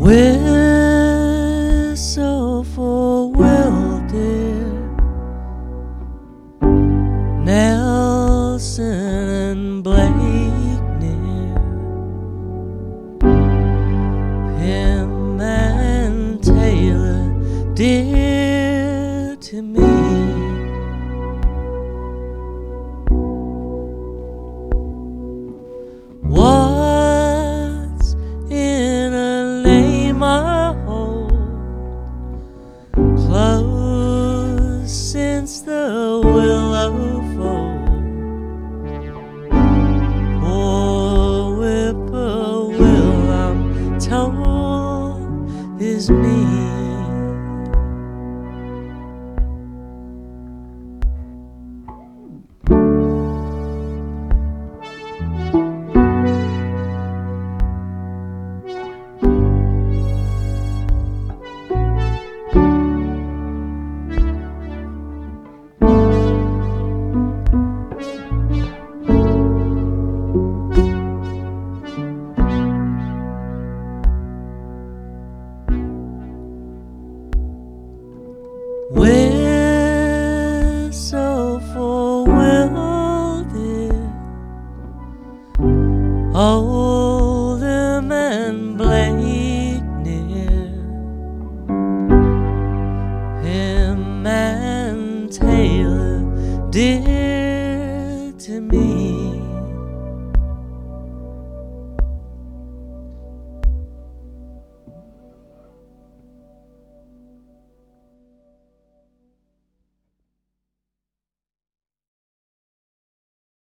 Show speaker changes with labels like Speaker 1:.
Speaker 1: Whistle for Will, dear. Nelson and Blakeney, Pym and Taylor, dear to me. What's in a name I hold close since the willow fold? Poor whippoorwill, I'm told, is me. Whistle for Will, dear. Oldham and Blakeney, Pym and Taylor, dear.